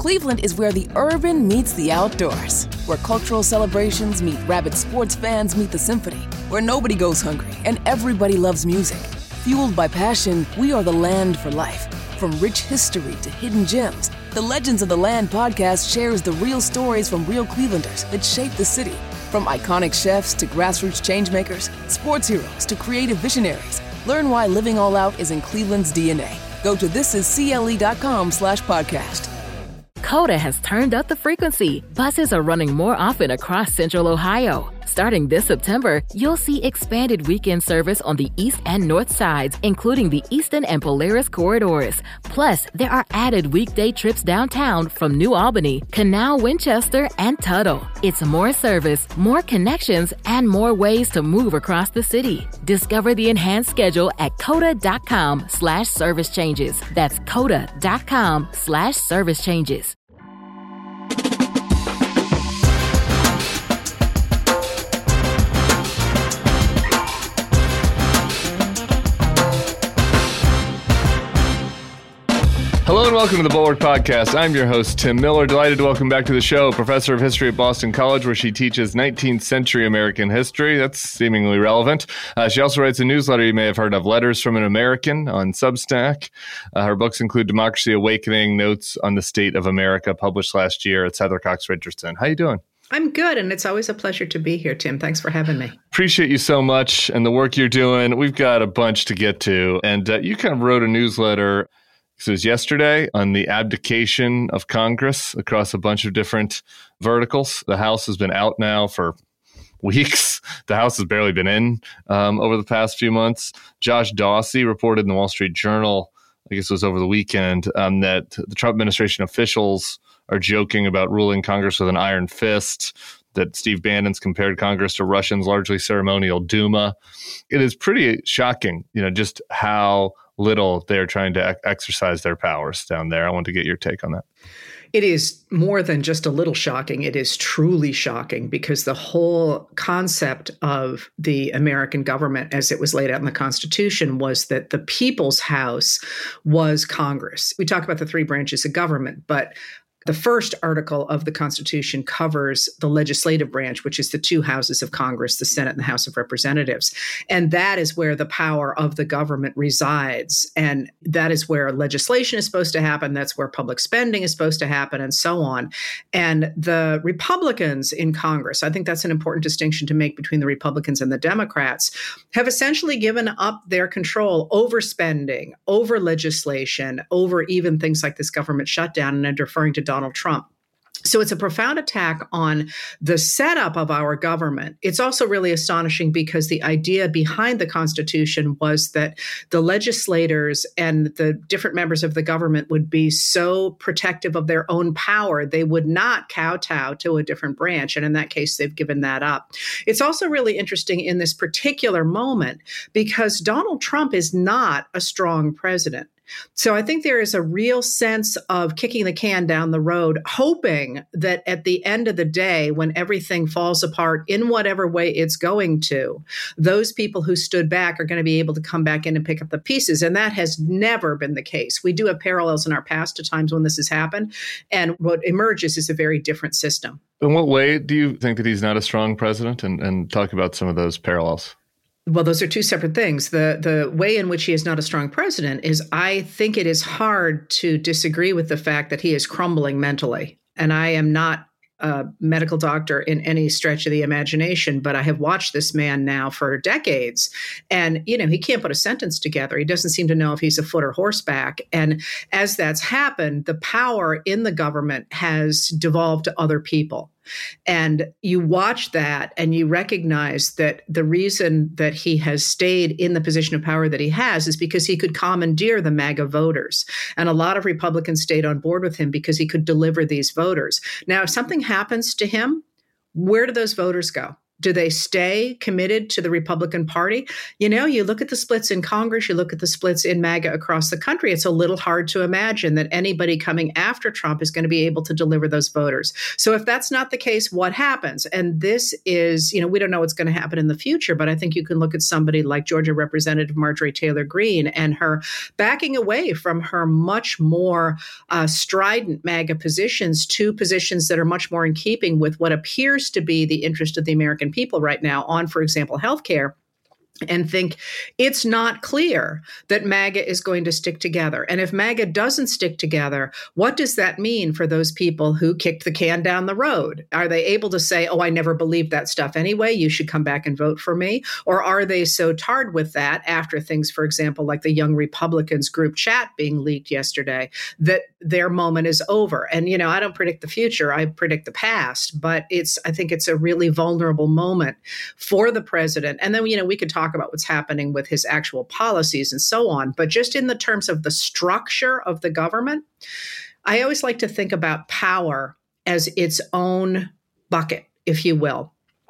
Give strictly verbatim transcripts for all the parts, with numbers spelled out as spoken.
Cleveland is where the urban meets the outdoors, where cultural celebrations meet rabid sports fans meet the symphony, where nobody goes hungry and everybody loves music. Fueled by passion, we are the land for life. From rich history to hidden gems, the Legends of the Land podcast shares the real stories from real Clevelanders that shape the city. From iconic chefs to grassroots changemakers, sports heroes to creative visionaries, learn why living all out is in Cleveland's D N A. Go to thisiscle.com slash podcast. Coda has turned up the frequency. Buses are running more often across Central Ohio. Starting this September, you'll see expanded weekend service on the east and north sides, including the Easton and Polaris corridors. Plus, there are added weekday trips downtown from New Albany, Canal, Winchester, and Tuttle. It's more service, more connections, and more ways to move across the city. Discover the enhanced schedule at coda.com slash service changes. That's coda.com slash service changes. Hello and welcome to the Bulwark Podcast. I'm your host, Tim Miller. Delighted to welcome back to the show Professor of History at Boston College, where she teaches nineteenth century American history. That's seemingly relevant. Uh, she also writes a newsletter you may have heard of, Letters from an American, on Substack. Uh, her books include Democracy Awakening, Notes on the State of America, published last year at Heather Cox Richardson. How you doing? I'm good, and it's always a pleasure to be here, Tim. Thanks for having me. Appreciate you so much and the work you're doing. We've got a bunch to get to, and uh, you kind of wrote a newsletter. This was yesterday on the abdication of Congress across a bunch of different verticals. The House has been out now for weeks. The House has barely been in um, over the past few months. Josh Dawsey reported in the Wall Street Journal, I guess it was over the weekend, um, that the Trump administration officials are joking about ruling Congress with an iron fist, that Steve Bannon's compared Congress to Russia's largely ceremonial Duma. It is pretty shocking, you know, just how little they're trying to ex- exercise their powers down there. I want to get your take on that. It is more than just a little shocking. It is truly shocking because the whole concept of the American government as it was laid out in the Constitution was that the people's house was Congress. We talk about the three branches of government, but the first article of the Constitution covers the legislative branch, which is the two houses of Congress, the Senate and the House of Representatives. And that is where the power of the government resides. And that is where legislation is supposed to happen. That's where public spending is supposed to happen, and so on. And the Republicans in Congress, I think that's an important distinction to make between the Republicans and the Democrats, have essentially given up their control over spending, over legislation, over even things like this government shutdown, and I'm referring to Donald Trump. So it's a profound attack on the setup of our government. It's also really astonishing because the idea behind the Constitution was that the legislators and the different members of the government would be so protective of their own power, they would not kowtow to a different branch. And in that case, they've given that up. It's also really interesting in this particular moment because Donald Trump is not a strong president. So I think there is a real sense of kicking the can down the road, hoping that at the end of the day, when everything falls apart in whatever way it's going to, those people who stood back are going to be able to come back in and pick up the pieces. And that has never been the case. We do have parallels in our past to times when this has happened. And what emerges is a very different system. In what way do you think that he's not a strong president? And, and talk about some of those parallels. Well, those are two separate things. The the way in which he is not a strong president is I think it is hard to disagree with the fact that he is crumbling mentally. And I am not a medical doctor in any stretch of the imagination, but I have watched this man now for decades. And, you know, he can't put a sentence together. He doesn't seem to know if he's a foot or horseback. And as that's happened, the power in the government has devolved to other people. And you watch that and you recognize that the reason that he has stayed in the position of power that he has is because he could commandeer the MAGA voters. And a lot of Republicans stayed on board with him because he could deliver these voters. Now, if something happens to him, where do those voters go? Do they stay committed to the Republican Party? You know, you look at the splits in Congress, you look at the splits in MAGA across the country, it's a little hard to imagine that anybody coming after Trump is going to be able to deliver those voters. So if that's not the case, what happens? And this is, you know, we don't know what's going to happen in the future, but I think you can look at somebody like Georgia Representative Marjorie Taylor Greene and her backing away from her much more uh, strident MAGA positions to positions that are much more in keeping with what appears to be the interest of the American people right now on, for example, healthcare, and think it's not clear that MAGA is going to stick together. And if MAGA doesn't stick together, what does that mean for those people who kicked the can down the road? Are they able to say, oh, I never believed that stuff anyway, you should come back and vote for me? Or are they so tarred with that after things, for example, like the Young Republicans group chat being leaked yesterday, that their moment is over? And, you know, I don't predict the future, I predict the past, but it's, I think it's a really vulnerable moment for the president. And then, you know, we could talk about what's happening with his actual policies and so on. But just in the terms of the structure of the government, I always like to think about power as its own bucket, if you will.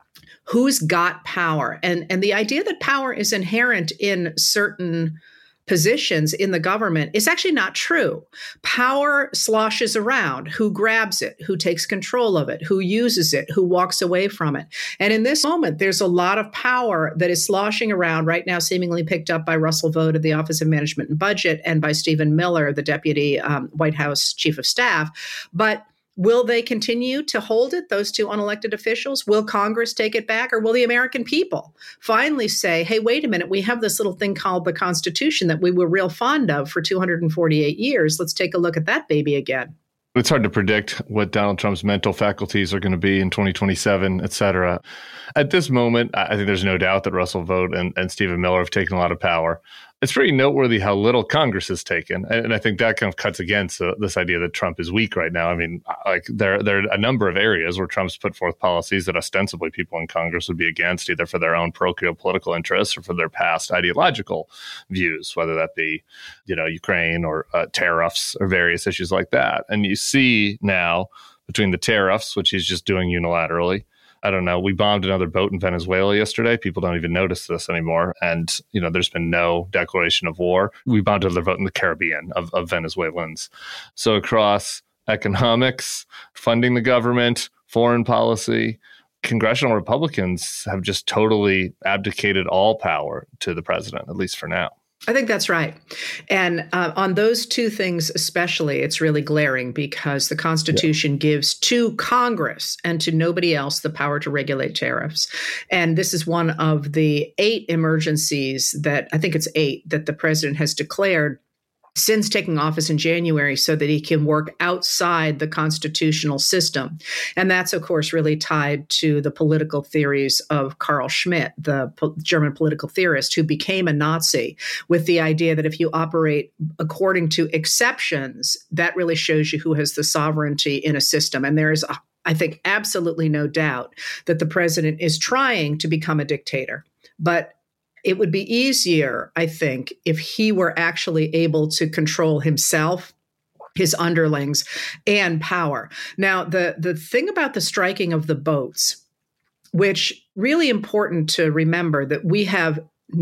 Who's got power? And, and the idea that power is inherent in certain positions in the government is actually not true. Power sloshes around. Who grabs it? Who takes control of it? Who uses it? Who walks away from it? And in this moment, there's a lot of power that is sloshing around right now, seemingly picked up by Russell Vought of the Office of Management and Budget and by Stephen Miller, the Deputy um, White House Chief of Staff. But will they continue to hold it, those two unelected officials? Will Congress take it back, or will the American people finally say, hey, wait a minute, we have this little thing called the Constitution that we were real fond of for two hundred forty-eight years. Let's take a look at that baby again. It's hard to predict what Donald Trump's mental faculties are going to be in twenty twenty-seven, et cetera. At this moment, I think there's no doubt that Russell Vought and, and Stephen Miller have taken a lot of power. It's pretty noteworthy how little Congress has taken. And I think that kind of cuts against uh, this idea that Trump is weak right now. I mean, like there, there are a number of areas where Trump's put forth policies that ostensibly people in Congress would be against, either for their own parochial political interests or for their past ideological views, whether that be, you know, Ukraine or uh, tariffs or various issues like that. And you see now between the tariffs, which he's just doing unilaterally, I don't know, we bombed another boat in Venezuela yesterday. People don't even notice this anymore. And, you know, there's been no declaration of war. We bombed another boat in the Caribbean of, of Venezuelans. So across economics, funding the government, foreign policy, congressional Republicans have just totally abdicated all power to the president, at least for now. I think that's right. And uh, on those two things especially, it's really glaring because the Constitution yeah. gives to Congress and to nobody else the power to regulate tariffs. And this is one of the eight emergencies that, I think it's eight, that the president has declared since taking office in January so that he can work outside the constitutional system. And that's, of course, really tied to the political theories of Carl Schmitt, the po- German political theorist who became a Nazi, with the idea that if you operate according to exceptions, that really shows you who has the sovereignty in a system. And there is, a, I think, absolutely no doubt that the president is trying to become a dictator. But it would be easier, I think, if he were actually able to control himself, his underlings, and power. Now, the, the thing about the striking of the boats, which really important to remember that we have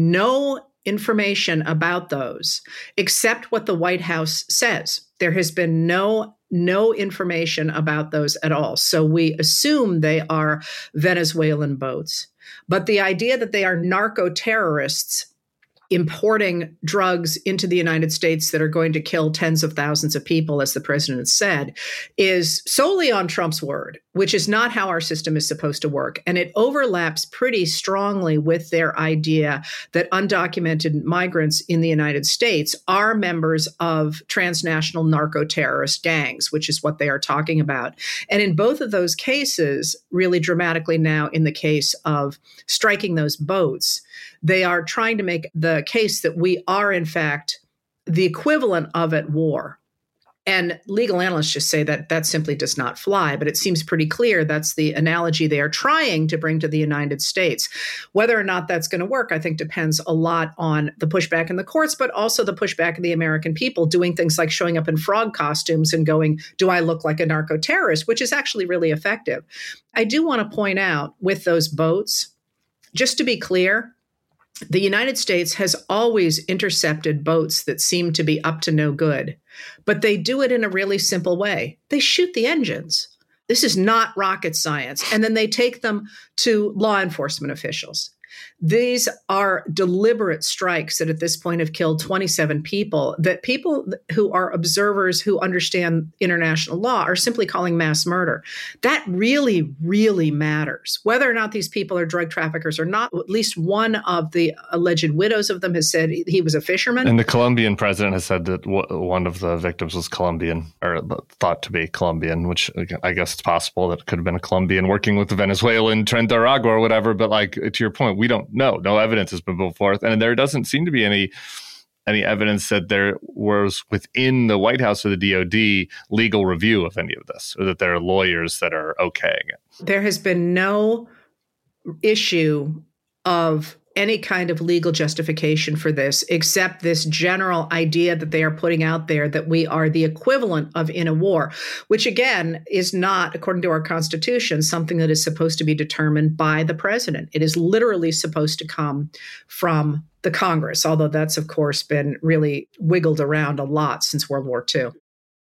no information about those except what the White House says. There has been no no information about those at all. So we assume they are Venezuelan boats. But the idea that they are narco-terrorists importing drugs into the United States that are going to kill tens of thousands of people, as the president said, is solely on Trump's word, which is not how our system is supposed to work. And it overlaps pretty strongly with their idea that undocumented migrants in the United States are members of transnational narco-terrorist gangs, which is what they are talking about. And in both of those cases, really dramatically now in the case of striking those boats, they are trying to make the case that we are, in fact, the equivalent of at war. And legal analysts just say that that simply does not fly, but it seems pretty clear that's the analogy they are trying to bring to the United States. Whether or not that's going to work, I think depends a lot on the pushback in the courts, but also the pushback of the American people doing things like showing up in frog costumes and going, do I look like a narco-terrorist, which is actually really effective. I do want to point out with those boats, just to be clear, the United States has always intercepted boats that seem to be up to no good, but they do it in a really simple way. They shoot the engines. This is not rocket science. And then they take them to law enforcement officials. These are deliberate strikes that at this point have killed twenty-seven people, that people who are observers who understand international law are simply calling mass murder. That really, really matters. Whether or not these people are drug traffickers or not, at least one of the alleged widows of them has said he was a fisherman. And the Colombian president has said that w- one of the victims was Colombian, or thought to be Colombian, which I guess it's possible that it could have been a Colombian working with the Venezuelan Tren Aragua or whatever. But like, to your point, we don't know. No evidence has been put forth. And there doesn't seem to be any any evidence that there was within the White House or the D O D legal review of any of this, or that there are lawyers that are okaying it. There has been no issue of any kind of legal justification for this, except this general idea that they are putting out there that we are the equivalent of in a war, which again is not, according to our Constitution, something that is supposed to be determined by the president. It is literally supposed to come from the Congress, although that's, of course, been really wiggled around a lot since World War Two.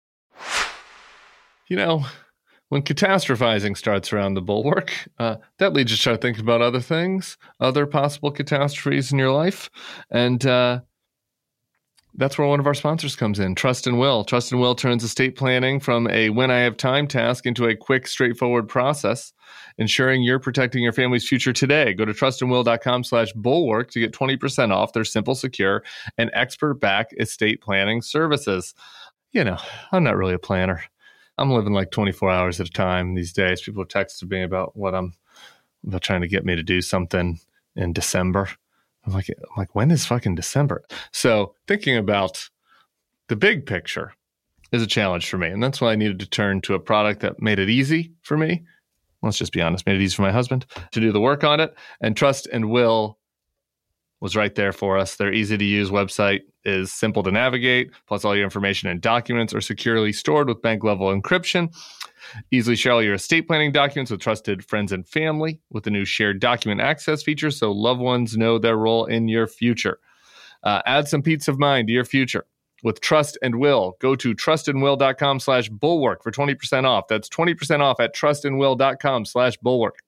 You know, when catastrophizing starts around the bulwark, uh, that leads you to start thinking about other things, other possible catastrophes in your life. And uh, that's where one of our sponsors comes in, Trust and Will. Trust and Will turns estate planning from a when I have time task into a quick, straightforward process, ensuring you're protecting your family's future today. Go to trustandwill.com slash bulwark to get twenty percent off their simple, secure, and expert-backed estate planning services. You know, I'm not really a planner. I'm living like twenty-four hours at a time these days. People have texted me about what I'm about trying to get me to do something in December. I'm like, I'm like, when is fucking December? So thinking about the big picture is a challenge for me. And that's why I needed to turn to a product that made it easy for me. Let's just be honest, made it easy for my husband to do the work on it. And Trust and Will was right there for us. Their easy-to-use website is simple to navigate, plus all your information and documents are securely stored with bank-level encryption. Easily share all your estate planning documents with trusted friends and family with the new shared document access feature so loved ones know their role in your future. Uh, add some peace of mind to your future with Trust and Will. Go to trustandwill.com slash bulwark for twenty percent off. That's twenty percent off at trustandwill.com slash bulwark.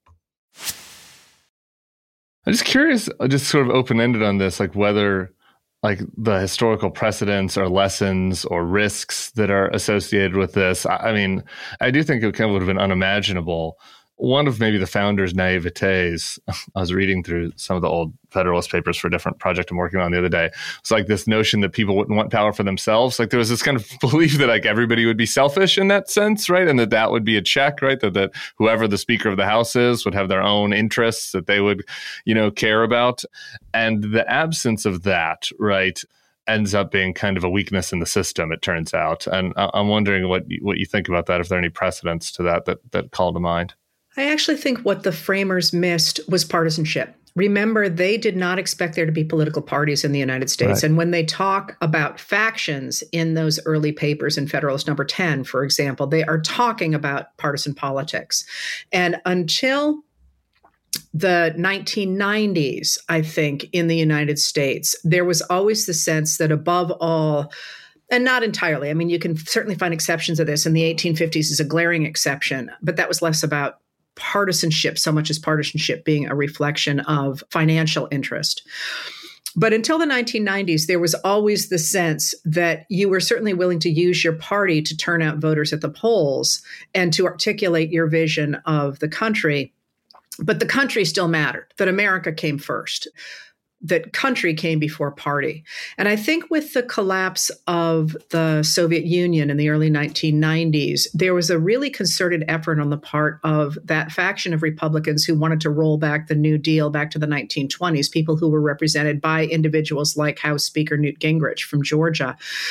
I'm just curious, just sort of open-ended on this, like whether like the historical precedents or lessons or risks that are associated with this. I, I mean, I do think it kind of would have been unimaginable. One of maybe the founders' naivetes, I was reading through some of the old Federalist Papers for a different project I'm working on the other day. It's like this notion that people wouldn't want power for themselves. Like there was this kind of belief that like everybody would be selfish in that sense, right? And that that would be a check, right? That that whoever the Speaker of the House is would have their own interests that they would, you know, care about. And the absence of that, right, ends up being kind of a weakness in the system, it turns out. And I'm wondering what what you think about that, if there are any precedents to that that, that call to mind. I actually think what the framers missed was partisanship. Remember, they did not expect there to be political parties in the United States. Right. And when they talk about factions in those early papers in Federalist Number ten, for example, they are talking about partisan politics. And until the nineteen nineties, I think, in the United States, there was always the sense that above all, and not entirely, I mean, you can certainly find exceptions of this, and the eighteen fifties is a glaring exception, but that was less about partisanship so much as partisanship being a reflection of financial interest. But until the nineteen nineties, there was always the sense that you were certainly willing to use your party to turn out voters at the polls and to articulate your vision of the country. But the country still mattered, that America came first, that country came before party. And I think with the collapse of the Soviet Union in the early nineteen nineties, there was a really concerted effort on the part of that faction of Republicans who wanted to roll back the New Deal back to the nineteen twenties, people who were represented by individuals like House Speaker Newt Gingrich from Georgia.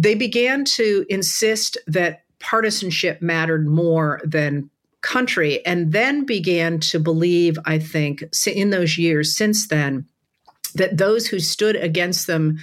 they began to insist that partisanship mattered more than country, and then began to believe, I think, in those years since then, that those who stood against them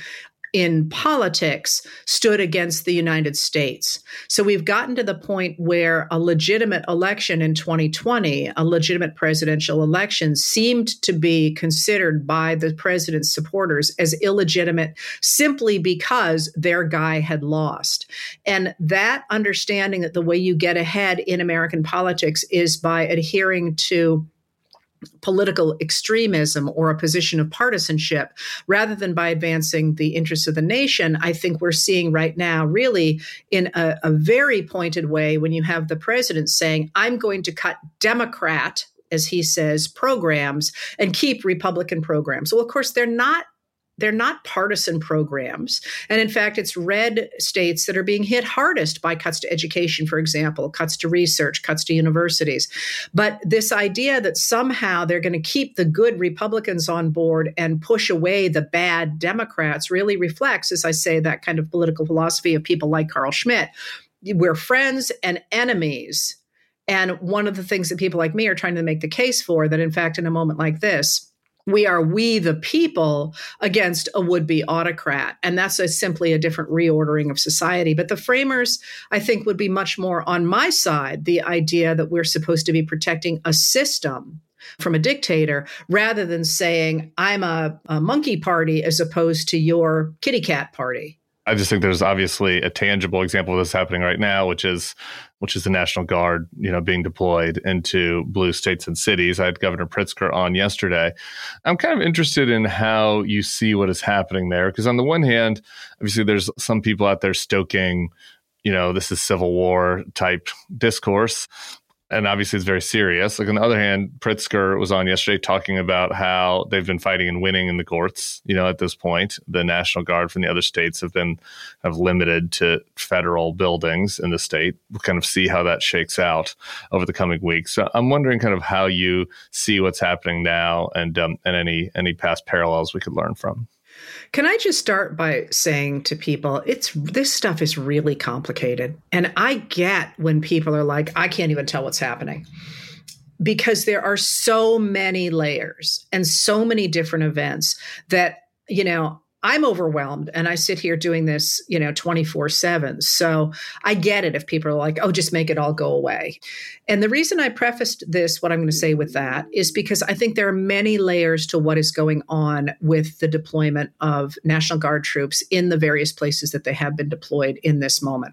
in politics stood against the United States. So we've gotten to the point where a legitimate election in twenty twenty, a legitimate presidential election, seemed to be considered by the president's supporters as illegitimate simply because their guy had lost. And that understanding that the way you get ahead in American politics is by adhering to political extremism or a position of partisanship rather than by advancing the interests of the nation, I think we're seeing right now really in a, a very pointed way when you have the president saying, I'm going to cut Democrat, as he says, programs and keep Republican programs. Well, of course, they're not They're not partisan programs. And in fact, it's red states that are being hit hardest by cuts to education, for example, cuts to research, cuts to universities. But this idea that somehow they're going to keep the good Republicans on board and push away the bad Democrats really reflects, as I say, that kind of political philosophy of people like Carl Schmitt. We're friends and enemies. And one of the things that people like me are trying to make the case for, that in fact, in a moment like this, we are we the people against a would-be autocrat. And that's a, simply a different reordering of society. But the framers, I think, would be much more on my side, the idea that we're supposed to be protecting a system from a dictator rather than saying, I'm a, a monkey party as opposed to your kitty cat party. I just think there's obviously a tangible example of this happening right now, which is which is the National Guard, you know, being deployed into blue states and cities. I had Governor Pritzker on yesterday. I'm kind of interested in how you see what is happening there, because on the one hand, obviously, there's some people out there stoking, you know, this is Civil War type discourse. And obviously, it's very serious. Like on the other hand, Pritzker was on yesterday talking about how they've been fighting and winning in the courts. You know, at this point, the National Guard from the other states have been have limited to federal buildings in the state. We'll kind of see how that shakes out over the coming weeks. So I'm wondering kind of how you see what's happening now and um, and any any past parallels we could learn from. Can I just start by saying to people, it's this stuff is really complicated. And I get when people are like, I can't even tell what's happening, because there are so many layers and so many different events that, you know, I'm overwhelmed and I sit here doing this, you know, twenty-four seven. So I get it if people are like, oh, just make it all go away. And the reason I prefaced this, what I'm going to say with that, is because I think there are many layers to what is going on with the deployment of National Guard troops in the various places that they have been deployed in this moment.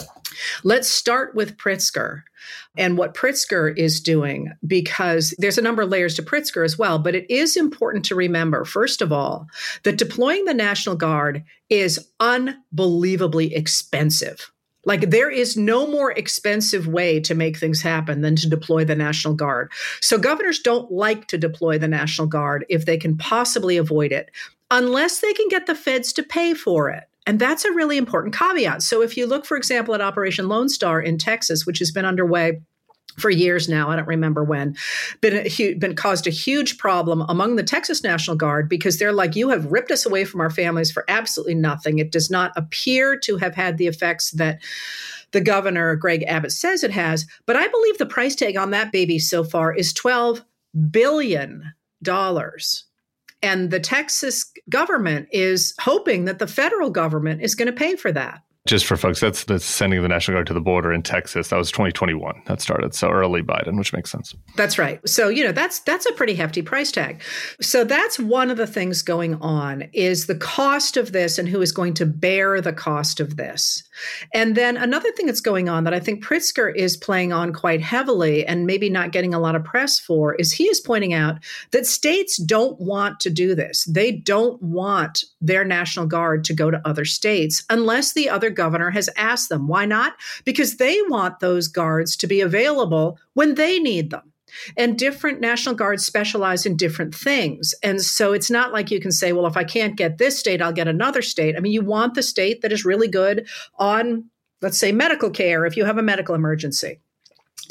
Let's start with Pritzker and what Pritzker is doing, because there's a number of layers to Pritzker as well. But it is important to remember, first of all, that deploying the National Guard is unbelievably expensive. Like there is no more expensive way to make things happen than to deploy the National Guard. So governors don't like to deploy the National Guard if they can possibly avoid it, unless they can get the feds to pay for it. And that's a really important caveat. So if you look, for example, at Operation Lone Star in Texas, which has been underway for years now, I don't remember when, been, a, been caused a huge problem among the Texas National Guard, because they're like, you have ripped us away from our families for absolutely nothing. It does not appear to have had the effects that the governor, Greg Abbott, says it has. But I believe the price tag on that baby so far is twelve billion dollars. And the Texas government is hoping that the federal government is going to pay for that. Just for folks, that's the sending the National Guard to the border in Texas. That was twenty twenty-one. That started so early Biden, which makes sense. That's right. So, you know, that's that's a pretty hefty price tag. So that's one of the things going on is the cost of this and who is going to bear the cost of this. And then another thing that's going on that I think Pritzker is playing on quite heavily and maybe not getting a lot of press for is he is pointing out that states don't want to do this. They don't want their National Guard to go to other states unless the other governor has asked them. Why not? Because they want those guards to be available when they need them. And different National Guards specialize in different things. And so it's not like you can say, well, if I can't get this state, I'll get another state. I mean, you want the state that is really good on, let's say, medical care if you have a medical emergency.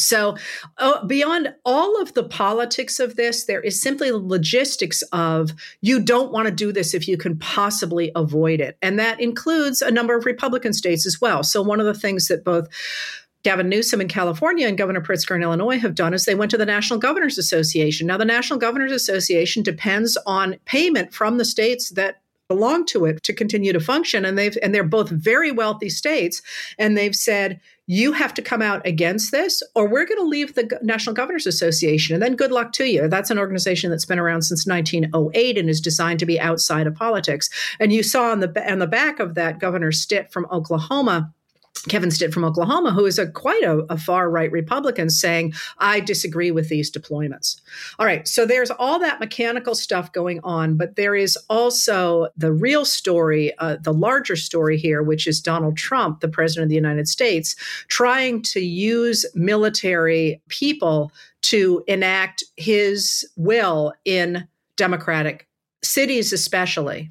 So uh, beyond all of the politics of this, there is simply the logistics of you don't want to do this if you can possibly avoid it. And that includes a number of Republican states as well. So one of the things that both Gavin Newsom in California and Governor Pritzker in Illinois have done is they went to the National Governors Association. Now, the National Governors Association depends on payment from the states that belong to it to continue to function. And they've and they're both very wealthy states. And they've said, you have to come out against this, or we're going to leave the National Governors Association. And then good luck to you. That's an organization that's been around since nineteen oh eight and is designed to be outside of politics. And you saw on the on the back of that Governor Stitt from Oklahoma, Kevin Stitt from Oklahoma, who is a quite a, a far-right Republican, saying, I disagree with these deployments. All right, so there's all that mechanical stuff going on, but there is also the real story, uh, the larger story here, which is Donald Trump, the president of the United States, trying to use military people to enact his will in Democratic cities especially.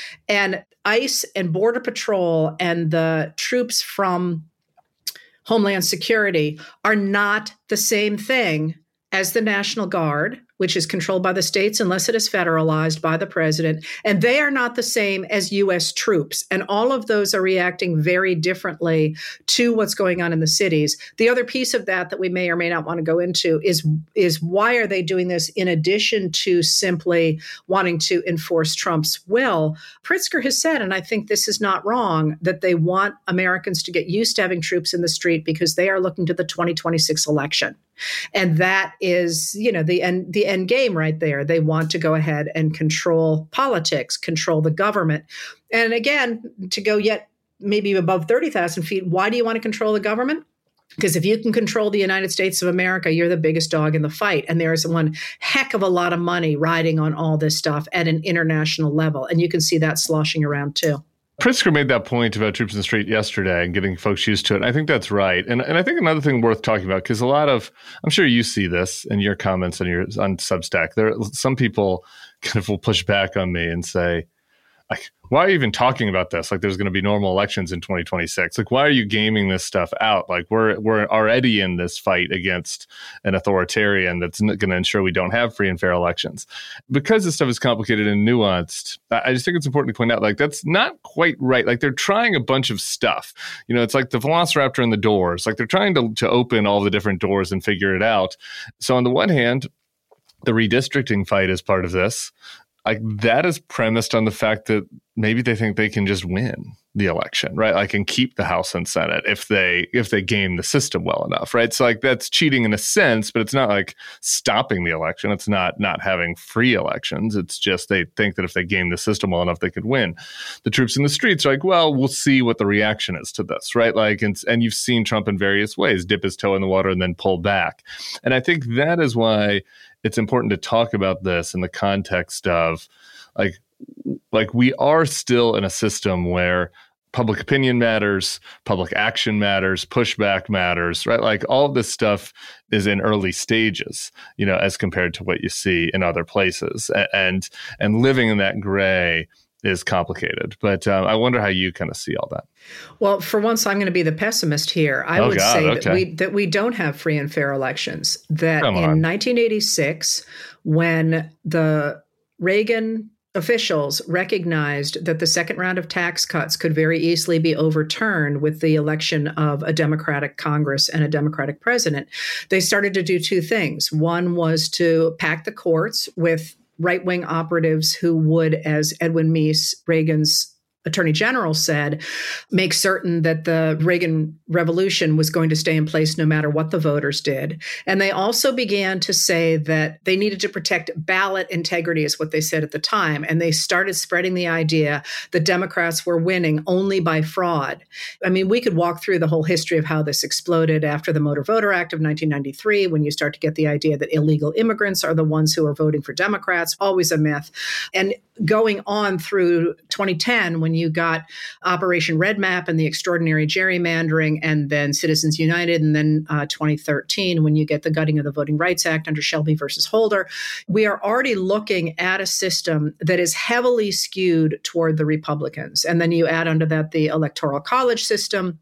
And ICE and Border Patrol and the troops from Homeland Security are not the same thing as the National Guard, which is controlled by the states unless it is federalized by the president. And they are not the same as U S troops. And all of those are reacting very differently to what's going on in the cities. The other piece of that that we may or may not want to go into is, is why are they doing this in addition to simply wanting to enforce Trump's will? Pritzker has said, and I think this is not wrong, that they want Americans to get used to having troops in the street because they are looking to the twenty twenty-six election. And that is, you know, the end, the end game right there. They want to go ahead and control politics, control the government. And again, to go yet maybe above thirty thousand feet, why do you want to control the government? Because if you can control the United States of America, you're the biggest dog in the fight. And there is one heck of a lot of money riding on all this stuff at an international level. And you can see that sloshing around too. Pritzker made that point about troops in the street yesterday and getting folks used to it. And I think that's right. And and I think another thing worth talking about, because a lot of, I'm sure you see this in your comments on your on Substack, there some people kind of will push back on me and say, like, why are you even talking about this? Like, there's going to be normal elections in twenty twenty-six. Like, why are you gaming this stuff out? Like, we're we're already in this fight against an authoritarian that's going to ensure we don't have free and fair elections. Because this stuff is complicated and nuanced, I just think it's important to point out, like, that's not quite right. Like, they're trying a bunch of stuff. You know, it's like the Velociraptor and the doors. Like, they're trying to, to open all the different doors and figure it out. So on the one hand, the redistricting fight is part of this. Like, that is premised on the fact that maybe they think they can just win the election, right? Like, and keep the House and Senate if they if they game the system well enough, right? So, like, that's cheating in a sense, but it's not like stopping the election. It's not not having free elections. It's just they think that if they game the system well enough, they could win. The troops in the streets are like, well, we'll see what the reaction is to this, right? Like, and, and you've seen Trump in various ways dip his toe in the water and then pull back. And I think that is why it's important to talk about this in the context of, like, like we are still in a system where public opinion matters, public action matters, pushback matters, right? Like, all of this stuff is in early stages, you know, as compared to what you see in other places. And and living in that gray is complicated. But um, I wonder how you kind of see all that. Well, for once, I'm going to be the pessimist here. I oh, would God, say okay. that we that we don't have free and fair elections. That Come in on. nineteen eighty-six, when the Reagan officials recognized that the second round of tax cuts could very easily be overturned with the election of a Democratic Congress and a Democratic president, they started to do two things. One was to pack the courts with right-wing operatives who would, as Edwin Meese, Reagan's Attorney General, said, make certain that the Reagan Revolution was going to stay in place no matter what the voters did. And they also began to say that they needed to protect ballot integrity, is what they said at the time. And they started spreading the idea that Democrats were winning only by fraud. I mean, we could walk through the whole history of how this exploded after the Motor Voter Act of nineteen ninety-three, when you start to get the idea that illegal immigrants are the ones who are voting for Democrats, always a myth. And going on through twenty ten, when you got Operation Red Map and the extraordinary gerrymandering, and then Citizens United, and then uh, twenty thirteen, when you get the gutting of the Voting Rights Act under Shelby versus Holder, we are already looking at a system that is heavily skewed toward the Republicans. And then you add onto that the Electoral College system,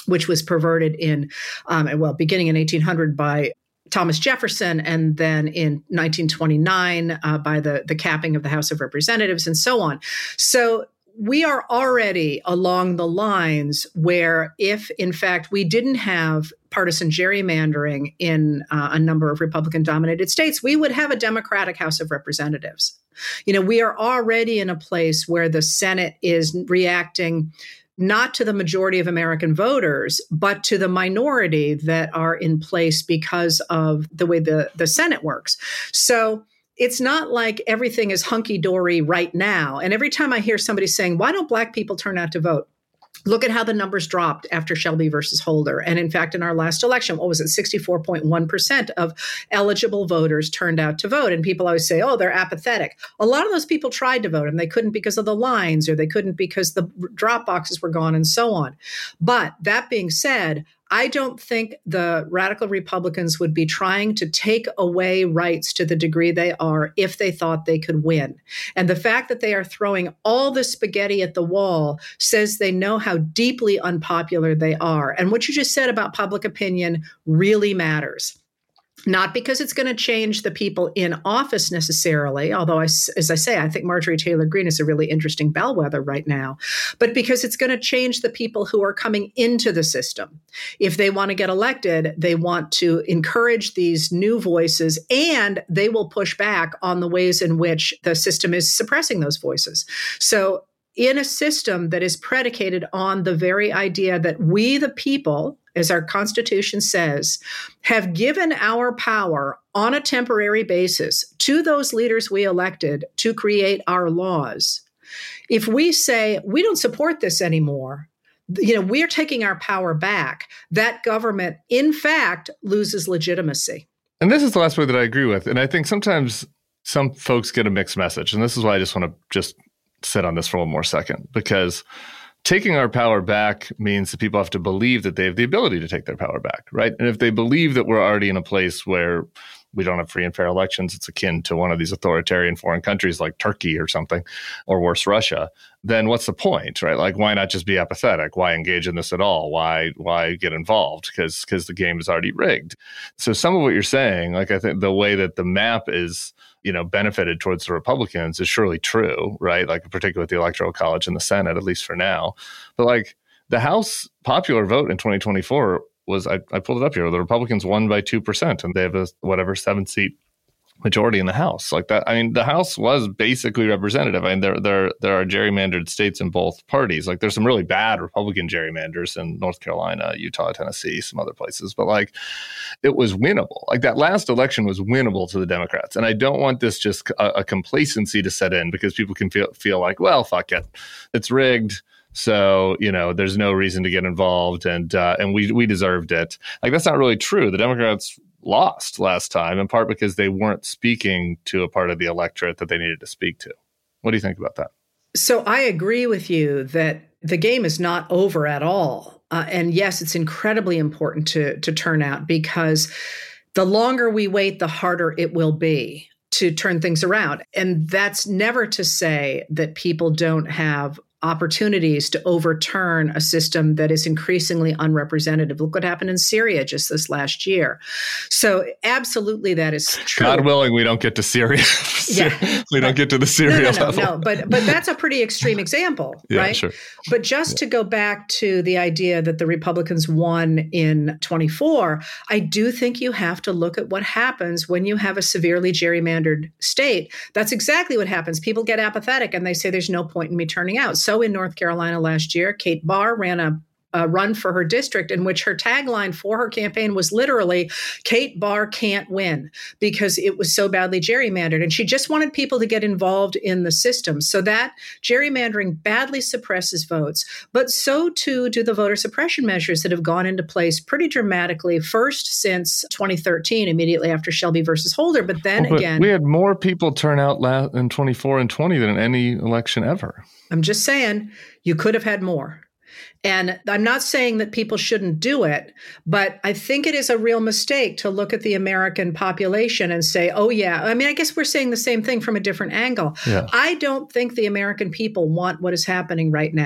which was perverted in, um, well, beginning in eighteen hundred by Thomas Jefferson, and then in nineteen twenty-nine uh, by the, the capping of the House of Representatives and so on. So we are already along the lines where if, in fact, we didn't have partisan gerrymandering in uh, a number of Republican-dominated states, we would have a Democratic House of Representatives. You know, we are already in a place where the Senate is reacting not to the majority of American voters, but to the minority that are in place because of the way the, the Senate works. So it's not like everything is hunky-dory right now. And every time I hear somebody saying, why don't Black people turn out to vote? Look at how the numbers dropped after Shelby versus Holder. And in fact, in our last election, what was it? sixty-four point one percent of eligible voters turned out to vote. And people always say, oh, they're apathetic. A lot of those people tried to vote and they couldn't because of the lines, or they couldn't because the drop boxes were gone and so on. But that being said, I don't think the radical Republicans would be trying to take away rights to the degree they are if they thought they could win. And the fact that they are throwing all the spaghetti at the wall says they know how deeply unpopular they are. And what you just said about public opinion really matters. Not because it's going to change the people in office necessarily, although, I, as I say, I think Marjorie Taylor Greene is a really interesting bellwether right now, but because it's going to change the people who are coming into the system. If they want to get elected, they want to encourage these new voices, and they will push back on the ways in which the system is suppressing those voices. So in a system that is predicated on the very idea that we, the people, as our Constitution says, have given our power on a temporary basis to those leaders we elected to create our laws. If we say we don't support this anymore, you know, we're taking our power back, that government, in fact, loses legitimacy. And this is the last word that I agree with. And I think sometimes some folks get a mixed message. And this is why I just want to just sit on this for one more second, because taking our power back means that people have to believe that they have the ability to take their power back, right? And if they believe that we're already in a place where we don't have free and fair elections, it's akin to one of these authoritarian foreign countries like Turkey or something, or worse, Russia, then what's the point, right? Like, why not just be apathetic? Why engage in this at all? Why why get involved? Because because the game is already rigged. So some of what you're saying, like I think the way that the map is, you know, benefited towards the Republicans is surely true, right? Like particularly with the Electoral College and the Senate, at least for now. But like the House popular vote in twenty twenty-four was, I, I pulled it up here, the Republicans won by two percent and they have a whatever seven seat majority in the House. Like that, I mean, the House was basically representative. I mean, there there there are gerrymandered states in both parties. Like there's some really bad Republican gerrymanders in North Carolina, Utah, Tennessee, some other places. But like it was winnable. Like that last election was winnable to the Democrats. And I don't want this just a, a complacency to set in because people can feel feel like, well, fuck it, it's rigged. So, you know, there's no reason to get involved and uh, and we we deserved it. Like, that's not really true. The Democrats lost last time, in part because they weren't speaking to a part of the electorate that they needed to speak to. What do you think about that? So I agree with you that the game is not over at all. Uh, and yes, it's incredibly important to to turn out, because the longer we wait, the harder it will be to turn things around. And that's never to say that people don't have opportunities to overturn a system that is increasingly unrepresentative. Look what happened in Syria just this last year. So absolutely that is true. God willing, we don't get to Syria. Yeah. we don't get to the Syria no, no, no, level. No, but, but that's a pretty extreme example, yeah, right? Sure. But just yeah. to go back to the idea that the Republicans won in twenty-four, I do think you have to look at what happens when you have a severely gerrymandered state. That's exactly what happens. People get apathetic and they say there's no point in me turning out. So in North Carolina last year, Kate Barr ran a, a run for her district in which her tagline for her campaign was literally, Kate Barr can't win, because it was so badly gerrymandered. And she just wanted people to get involved in the system. So that gerrymandering badly suppresses votes, but so too do the voter suppression measures that have gone into place pretty dramatically, first since twenty thirteen, immediately after Shelby versus Holder, but then well, but again. We had more people turn out la- in twenty-four and twenty than in any election ever. I'm just saying you could have had more. And I'm not saying that people shouldn't do it, but I think it is a real mistake to look at the American population and say, oh, yeah. I mean, I guess we're saying the same thing from a different angle. Yeah. I don't think the American people want what is happening right now.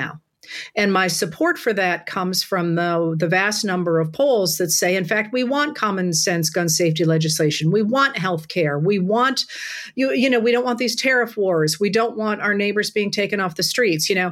And my support for that comes from the, the vast number of polls that say, in fact, we want common sense gun safety legislation. We want health care. We want, you, you know, we don't want these tariff wars. We don't want our neighbors being taken off the streets. You know,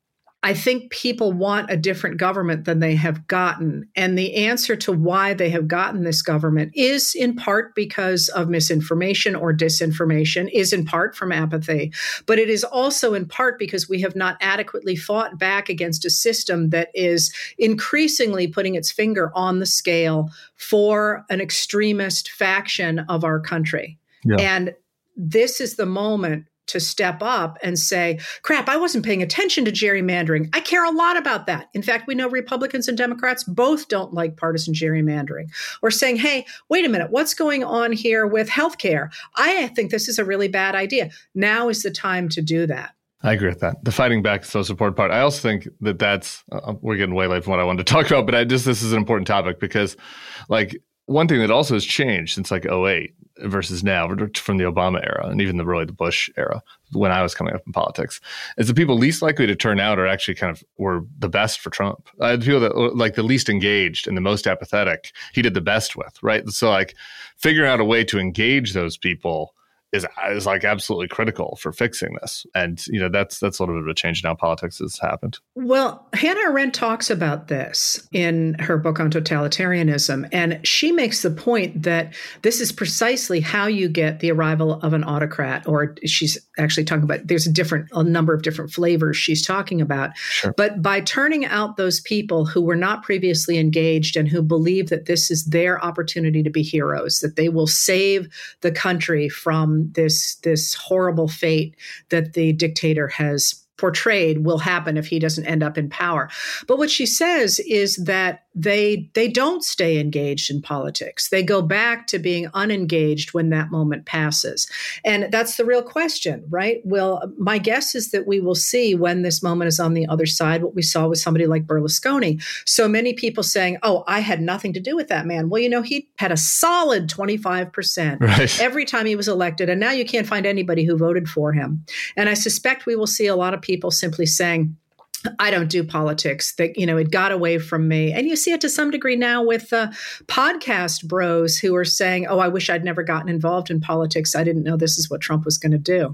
I think people want a different government than they have gotten. And the answer to why they have gotten this government is in part because of misinformation or disinformation, is in part from apathy. But it is also in part because we have not adequately fought back against a system that is increasingly putting its finger on the scale for an extremist faction of our country. Yeah. And this is the moment to step up and say, crap, I wasn't paying attention to gerrymandering. I care a lot about that. In fact, we know Republicans and Democrats both don't like partisan gerrymandering. Or saying, hey, wait a minute, what's going on here with healthcare? I think this is a really bad idea. Now is the time to do that. I agree with that. The fighting back is the support part. I also think that that's, uh, we're getting way late from what I wanted to talk about, but I just, this is an important topic because like one thing that also has changed since like oh eight versus now from the Obama era and even the really the Bush era when I was coming up in politics is the people least likely to turn out are actually kind of were the best for Trump. Uh, the people that like the least engaged and the most apathetic, he did the best with, right? So like figuring out a way to engage those people is is like absolutely critical for fixing this. And, you know, that's that's a little bit of a change in how politics has happened. Well, Hannah Arendt talks about this in her book on totalitarianism. And she makes the point that this is precisely how you get the arrival of an autocrat, or she's actually talking about, there's a different, a number of different flavors she's talking about. Sure. But by turning out those people who were not previously engaged and who believe that this is their opportunity to be heroes, that they will save the country from this this horrible fate that the dictator has portrayed will happen if he doesn't end up in power. But what she says is that they they don't stay engaged in politics. They go back to being unengaged when that moment passes. And that's the real question, right? Well, my guess is that we will see when this moment is on the other side what we saw with somebody like Berlusconi. So many people saying, oh, I had nothing to do with that man. Well, you know, he had a solid twenty-five percent right. every time he was elected. And now you can't find anybody who voted for him. And I suspect we will see a lot of people simply saying, I don't do politics, that, you know, it got away from me. And you see it to some degree now with uh, podcast bros who are saying, oh, I wish I'd never gotten involved in politics. I didn't know this is what Trump was going to do.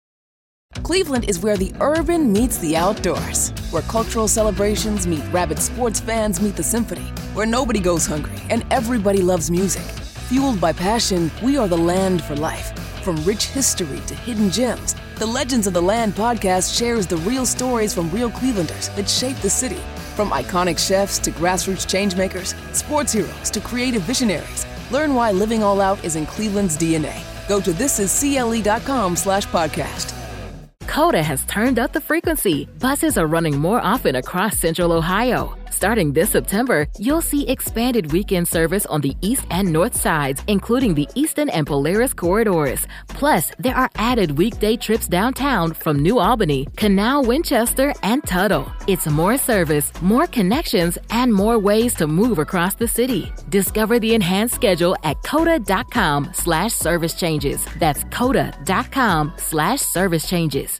Cleveland is where the urban meets the outdoors, where cultural celebrations meet rabid sports fans meet the symphony, where nobody goes hungry and everybody loves music. Fueled by passion, we are the land for life. From rich history to hidden gems, the Legends of the Land podcast shares the real stories from real Clevelanders that shape the city. From iconic chefs to grassroots changemakers, sports heroes to creative visionaries. Learn why living all out is in Cleveland's D N A. Go to thisiscle.com slash podcast. Coda has turned up the frequency. Buses are running more often across Central Ohio. Starting this September, you'll see expanded weekend service on the east and north sides, including the Eastern and Polaris corridors. Plus, there are added weekday trips downtown from New Albany, Canal, Winchester, and Tuttle. It's more service, more connections, and more ways to move across the city. Discover the enhanced schedule at coda.com slash service changes. That's coda.com slash service changes.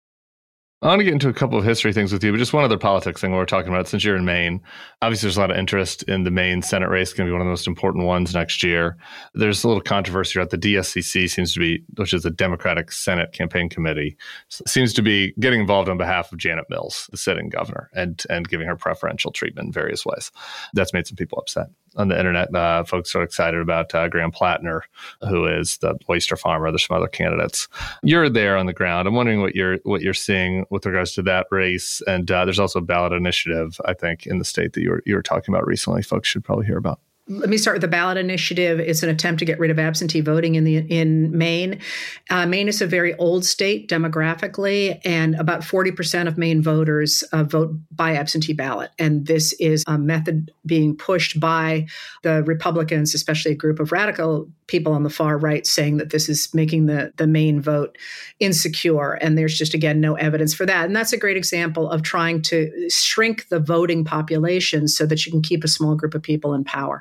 I want to get into a couple of history things with you, but just one other politics thing we're talking about since you're in Maine. Obviously, there's a lot of interest in the Maine Senate race. It's going to be one of the most important ones next year. There's a little controversy about the D S C C seems to be, which is the Democratic Senate Campaign Committee, seems to be getting involved on behalf of Janet Mills, the sitting governor, and, and giving her preferential treatment in various ways. That's made some people upset. On the internet, uh, folks are excited about uh, Graham Plattner, who is the oyster farmer. There's some other candidates. You're there on the ground. I'm wondering what you're what you're seeing with regards to that race. And uh, there's also a ballot initiative, I think, in the state that you were you were talking about recently. Folks should probably hear about. Let me start with the ballot initiative. It's an attempt to get rid of absentee voting in the in Maine. Uh, Maine is a very old state demographically, and about forty percent of Maine voters uh, vote by absentee ballot. And this is a method being pushed by the Republicans, especially a group of radical people on the far right, saying that this is making the, the Maine vote insecure. And there's just, again, no evidence for that. And that's a great example of trying to shrink the voting population so that you can keep a small group of people in power.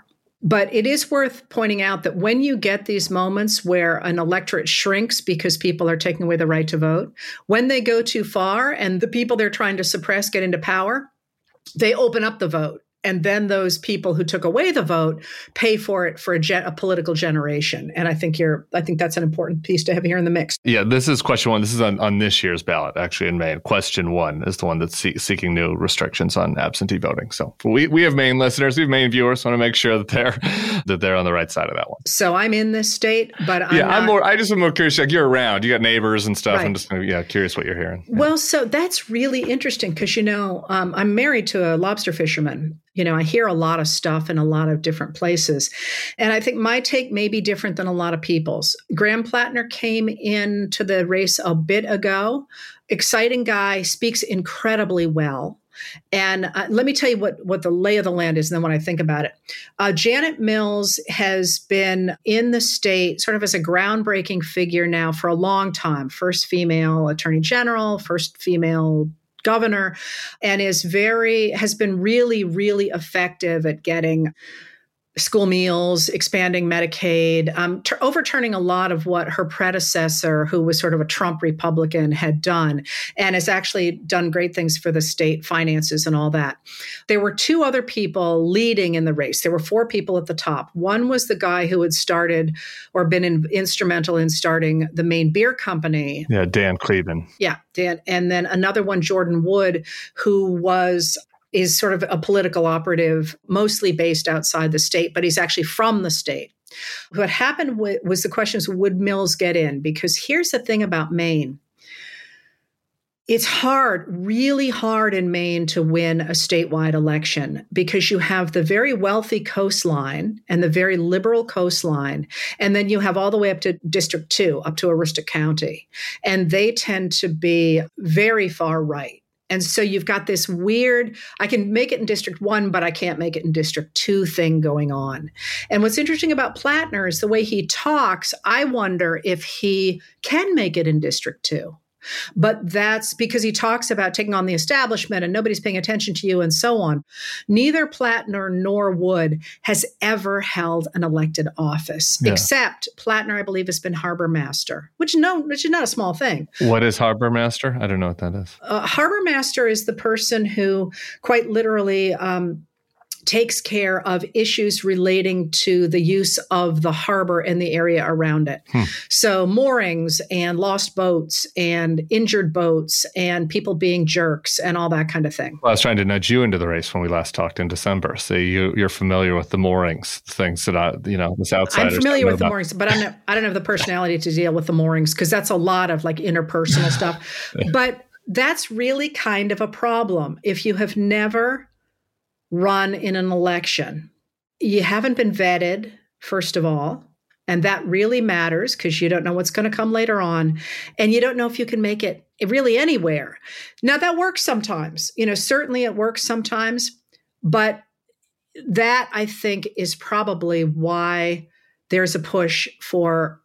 But it is worth pointing out that when you get these moments where an electorate shrinks because people are taking away the right to vote, when they go too far and the people they're trying to suppress get into power, they open up the vote. And then those people who took away the vote pay for it for a, ge- a political generation. And I think you're, I think that's an important piece to have here in the mix. Yeah, this is question one. This is on, on this year's ballot, actually, in Maine. Question one is the one that's see- seeking new restrictions on absentee voting. So we, we have Maine listeners, we have Maine viewers. Want to make sure that they're that they're on the right side of that one. So I'm in this state, but I'm yeah, not, I'm more. I just am more curious. Like you're around, you got neighbors and stuff. Right. I'm just yeah curious what you're hearing. Yeah. Well, so that's really interesting because you know um, I'm married to a lobster fisherman. You know, I hear a lot of stuff in a lot of different places. And I think my take may be different than a lot of people's. Graham Plattner came into the race a bit ago. Exciting guy, speaks incredibly well. And uh, let me tell you what, what the lay of the land is, and then when I think about it. Uh, Janet Mills has been in the state sort of as a groundbreaking figure now for a long time. First female attorney general, first female governor, and is very, has been really, really effective at getting school meals, expanding Medicaid, um, ter- overturning a lot of what her predecessor, who was sort of a Trump Republican, had done, and has actually done great things for the state finances and all that. There were two other people leading in the race. There were four people at the top. One was the guy who had started or been in, instrumental in starting the Maine Beer Company. Yeah, Dan Cleben. Yeah, Dan. And then another one, Jordan Wood, who was is sort of a political operative, mostly based outside the state, but he's actually from the state. What happened w- was the question is, would Mills get in? Because here's the thing about Maine. It's hard, really hard in Maine to win a statewide election because you have the very wealthy coastline and the very liberal coastline, and then you have all the way up to District two, up to Aroostook County, and they tend to be very far right. And so you've got this weird, I can make it in District one, but I can't make it in District two thing going on. And what's interesting about Plattner is the way he talks. I wonder if he can make it in District two. But that's because he talks about taking on the establishment and nobody's paying attention to you and so on. Neither Plattner nor Wood has ever held an elected office, yeah. except Plattner, I believe, has been harbor master, which no, which is not a small thing. What is harbor master? I don't know what that is. Uh, harbor master is the person who quite literally um, takes care of issues relating to the use of the harbor and the area around it. Hmm. So moorings and lost boats and injured boats and people being jerks and all that kind of thing. Well, I was trying to nudge you into the race when we last talked in December. So you, you're familiar with the moorings, things that I, you know, this outsiders. I'm familiar with the about. moorings, but I'm not, I don't have the personality to deal with the moorings because that's a lot of like interpersonal stuff. But that's really kind of a problem. If you have never run in an election, you haven't been vetted, first of all, and that really matters because you don't know what's going to come later on, and you don't know if you can make it really anywhere. Now, that works sometimes. You know, certainly it works sometimes, but that, I think, is probably why there's a push for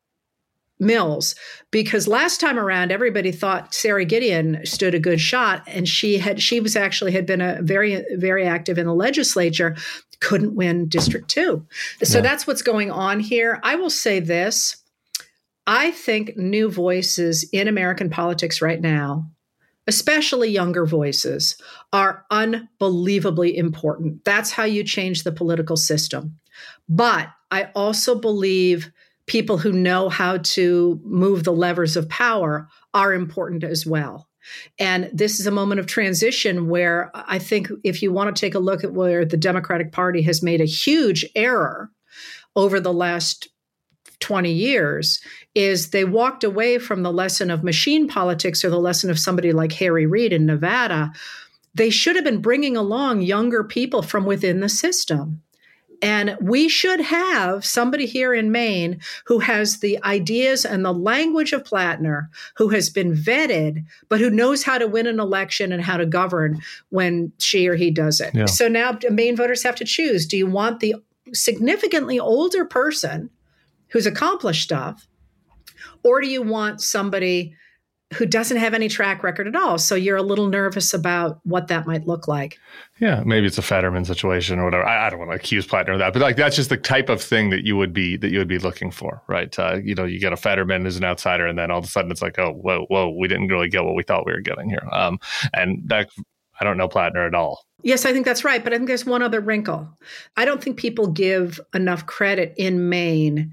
Mills, because last time around, everybody thought Sarah Gideon stood a good shot, and she had she was actually had been a very very active in the legislature, couldn't win District two. So yeah. That's what's going on here. I will say this: I think new voices in American politics right now, especially younger voices, are unbelievably important. That's how you change the political system. But I also believe people who know how to move the levers of power are important as well. And this is a moment of transition where I think if you want to take a look at where the Democratic Party has made a huge error over the last twenty years, is they walked away from the lesson of machine politics or the lesson of somebody like Harry Reid in Nevada. They should have been bringing along younger people from within the system. And we should have somebody here in Maine who has the ideas and the language of Plattner, who has been vetted, but who knows how to win an election and how to govern when she or he does it. Yeah. So now Maine voters have to choose. Do you want the significantly older person who's accomplished stuff, or do you want somebody who doesn't have any track record at all. So you're a little nervous about what that might look like. Yeah, maybe it's a Fetterman situation or whatever. I, I don't want to accuse Plattner of that, but like that's just the type of thing that you would be that you would be looking for, right? Uh, you know, you get a Fetterman as an outsider, and then all of a sudden it's like, oh, whoa, whoa, we didn't really get what we thought we were getting here. Um, and that I don't know Plattner at all. Yes, I think that's right. But I think there's one other wrinkle. I don't think people give enough credit in Maine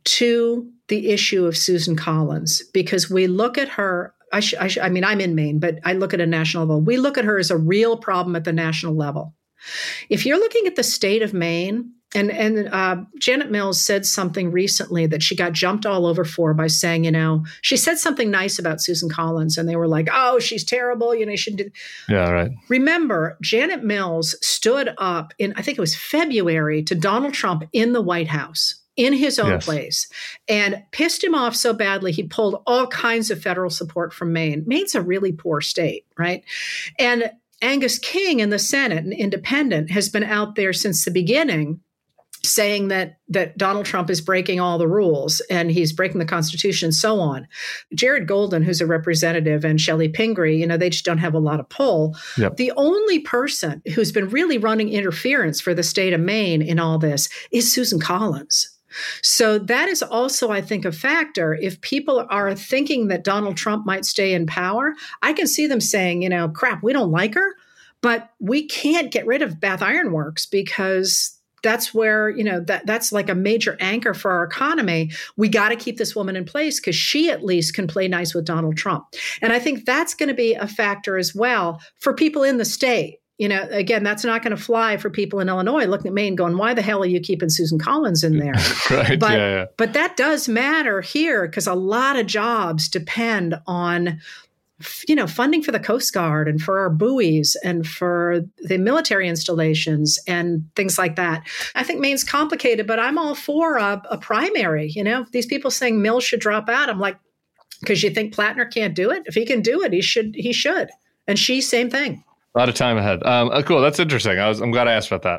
to the issue of Susan Collins, because we look at her. I, sh- I, sh- I mean, I'm in Maine, but I look at a national level. We look at her as a real problem at the national level. If you're looking at the state of Maine, and, and uh, Janet Mills said something recently that she got jumped all over for by saying, you know, she said something nice about Susan Collins, and they were like, oh, she's terrible. You know, you shouldn't do. Yeah, right. Remember, Janet Mills stood up in, I think it was February, to Donald Trump in the White House, in his own yes. place, and pissed him off so badly he pulled all kinds of federal support from Maine. Maine's a really poor state, right? And Angus King in the Senate, an independent, has been out there since the beginning saying that that Donald Trump is breaking all the rules and he's breaking the Constitution and so on. Jared Golden, who's a representative, and Shelley Pingree, you know, they just don't have a lot of pull. Yep. The only person who's been really running interference for the state of Maine in all this is Susan Collins. So that is also, I think, a factor. If people are thinking that Donald Trump might stay in power, I can see them saying, you know, crap, we don't like her, but we can't get rid of Bath Iron Works because that's where, you know, that that's like a major anchor for our economy. We got to keep this woman in place because she at least can play nice with Donald Trump. And I think that's going to be a factor as well for people in the state. You know, again, that's not going to fly for people in Illinois looking at Maine going, why the hell are you keeping Susan Collins in there? right. But, yeah, yeah. but that does matter here because a lot of jobs depend on, you know, funding for the Coast Guard and for our buoys and for the military installations and things like that. I think Maine's complicated, but I'm all for a, a primary. You know, these people saying Mills should drop out. I'm like, because you think Plattner can't do it? If he can do it, he should. He should. And she, same thing. A lot of time ahead. Um, oh, cool. That's interesting. I was, I'm glad I asked about that.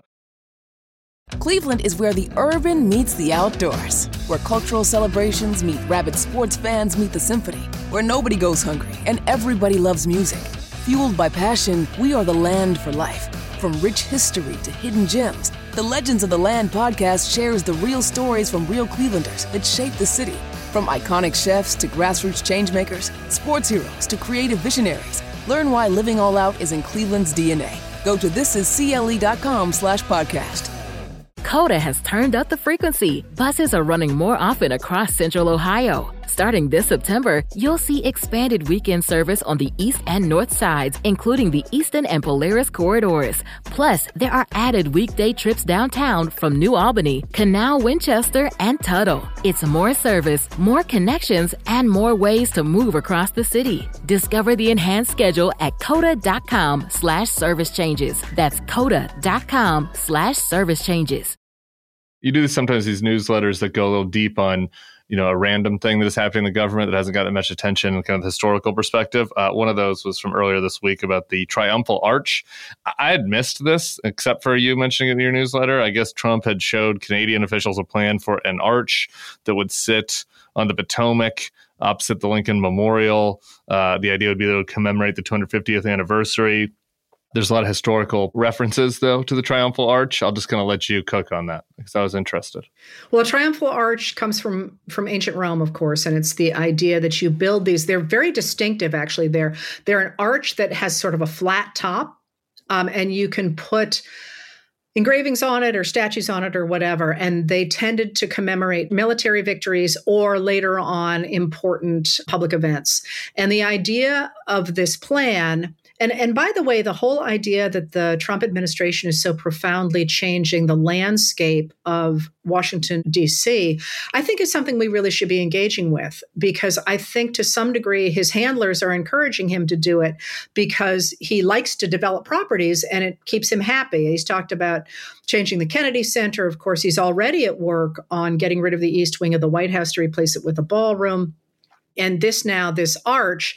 Cleveland is where the urban meets the outdoors, where cultural celebrations meet rabid sports fans meet the symphony, where nobody goes hungry and everybody loves music. Fueled by passion, we are the land for life. From rich history to hidden gems, the Legends of the Land podcast shares the real stories from real Clevelanders that shape the city. From iconic chefs to grassroots changemakers, sports heroes to creative visionaries. Learn why living all out is in Cleveland's D N A. Go to thisiscle.com slash podcast. Coda has turned up the frequency. Buses are running more often across Central Ohio. Starting this September, you'll see expanded weekend service on the east and north sides, including the Eastern and Polaris corridors. Plus, there are added weekday trips downtown from New Albany, Canal, Winchester, and Tuttle. It's more service, more connections, and more ways to move across the city. Discover the enhanced schedule at coda.com slash service changes. That's coda.com slash service changes. You do this sometimes, these newsletters that go a little deep on, you know, a random thing that is happening in the government that hasn't gotten much attention, kind of the historical perspective. Uh, one of those was from earlier this week about the Triumphal Arch. I had missed this, except for you mentioning it in your newsletter. I guess Trump had showed Canadian officials a plan for an arch that would sit on the Potomac opposite the Lincoln Memorial. Uh, the idea would be that it would commemorate the two hundred fiftieth anniversary. There's a lot of historical references, though, to the Triumphal Arch. I'll just kind of let you cook on that because I was interested. Well, a Triumphal Arch comes from, from ancient Rome, of course, and it's the idea that you build these. They're very distinctive, actually. They're, they're an arch that has sort of a flat top, um, and you can put engravings on it or statues on it or whatever, and they tended to commemorate military victories or later on important public events. And the idea of this plan... And and by the way, the whole idea that the Trump administration is so profoundly changing the landscape of Washington, D C, I think is something we really should be engaging with, because I think to some degree his handlers are encouraging him to do it because he likes to develop properties and it keeps him happy. He's talked about changing the Kennedy Center. Of course, he's already at work on getting rid of the east wing of the White House to replace it with a ballroom. And this now, this arch,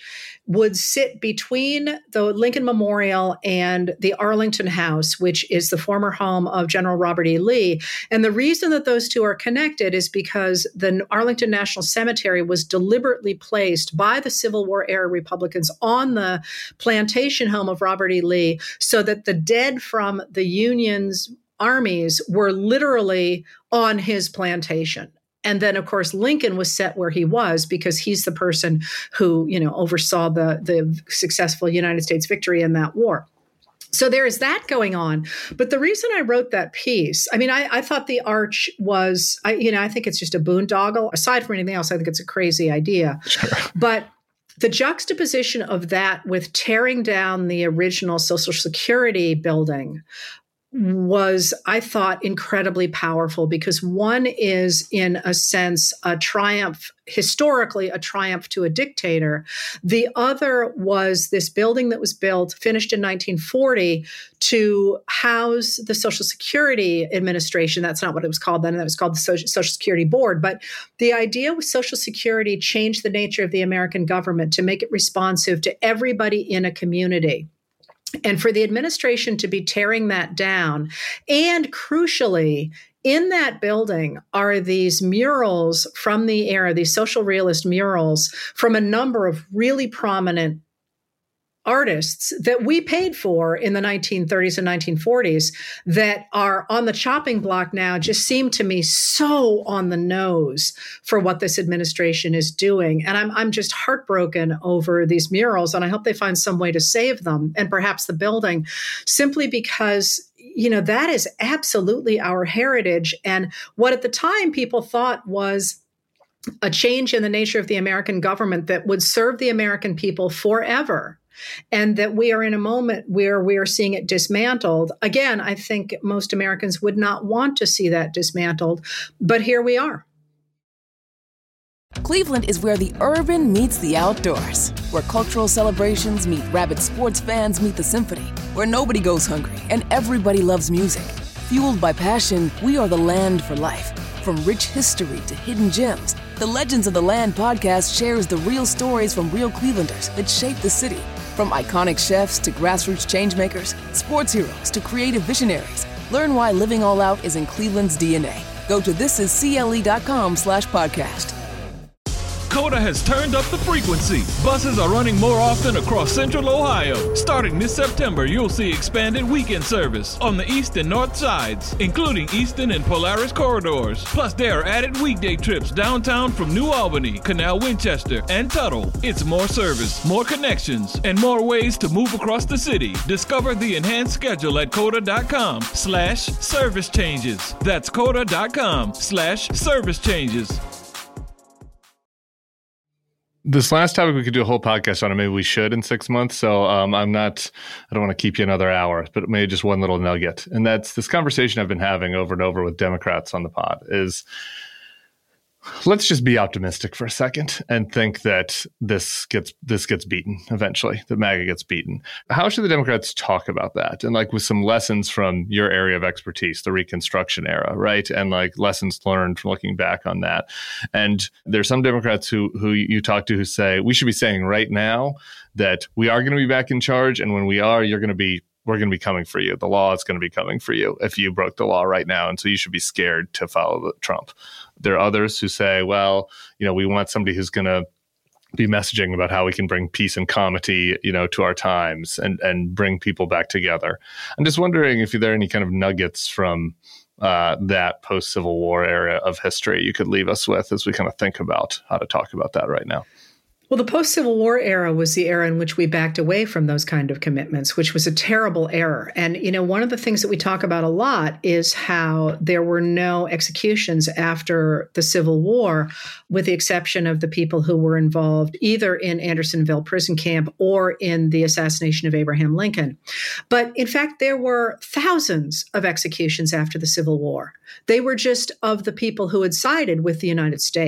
would sit between the Lincoln Memorial and the Arlington House, which is the former home of General Robert E. Lee. And the reason that those two are connected is because the Arlington National Cemetery was deliberately placed by the Civil War era Republicans on the plantation home of Robert E. Lee so that the dead from the Union's armies were literally on his plantation. And then, of course, Lincoln was set where he was because he's the person who, you know, oversaw the, the successful United States victory in that war. So there is that going on. But the reason I wrote that piece, I mean, I, I thought the arch was, I, you know, I think it's just a boondoggle. Aside from anything else, I think it's a crazy idea. Sure. But the juxtaposition of that with tearing down the original Social Security building was, I thought, incredibly powerful because one is, in a sense, a triumph, historically a triumph to a dictator. The other was this building that was built, finished in nineteen forty, to house the Social Security Administration. That's not what it was called then. That was called the Social, Social Security Board. But the idea with Social Security changed the nature of the American government to make it responsive to everybody in a community. And for the administration to be tearing that down, and crucially, in that building are these murals from the era, these social realist murals from a number of really prominent artists that we paid for in the nineteen thirties and nineteen forties that are on the chopping block now just seem to me so on the nose for what this administration is doing. And I'm I'm just heartbroken over these murals, and I hope they find some way to save them and perhaps the building, simply because, you know, that is absolutely our heritage. And what at the time people thought was a change in the nature of the American government that would serve the American people forever. And that we are in a moment where we are seeing it dismantled. Again, I think most Americans would not want to see that dismantled, but here we are. Cleveland is where the urban meets the outdoors, where cultural celebrations meet rabid sports fans meet the symphony, where nobody goes hungry and everybody loves music. Fueled by passion, we are the land for life. From rich history to hidden gems, the Legends of the Land podcast shares the real stories from real Clevelanders that shape the city. From iconic chefs to grassroots changemakers, sports heroes to creative visionaries, learn why living all out is in Cleveland's D N A. Go to thisiscle.com slash podcast. COTA has turned up the frequency. Buses are running more often across Central Ohio. Starting this September, you'll see expanded weekend service on the east and north sides, including Easton and Polaris corridors. Plus, there are added weekday trips downtown from New Albany, Canal Winchester, and Tuttle. It's more service, more connections, and more ways to move across the city. Discover the enhanced schedule at COTA.com slash service changes. That's COTA.com slash service changes. This last topic, we could do a whole podcast on it. Maybe we should in six months. So um, I'm not, I don't want to keep you another hour, but maybe just one little nugget. And that's this conversation I've been having over and over with Democrats on the pod is, let's just be optimistic for a second and think that this gets this gets beaten eventually, that MAGA gets beaten. How should the Democrats talk about that? And like with some lessons from your area of expertise, the Reconstruction era, right? And like lessons learned from looking back on that. And there's some Democrats who who you talk to who say, we should be saying right now that we are going to be back in charge. And when we are, you're going to be we're going to be coming for you. The law is going to be coming for you if you broke the law right now. And so you should be scared to follow the Trump. There are others who say, well, you know, we want somebody who's going to be messaging about how we can bring peace and comity, you know, to our times and, and bring people back together. I'm just wondering if there are any kind of nuggets from uh, that post-Civil War era of history you could leave us with as we kind of think about how to talk about that right now. Well, the post-Civil War era was the era in which we backed away from those kind of commitments, which was a terrible error. And, you know, one of the things that we talk about a lot is how there were no executions after the Civil War, with the exception of the people who were involved either in Andersonville prison camp or in the assassination of Abraham Lincoln. But in fact, there were thousands of executions after the Civil War. They were just of the people who had sided with the United States.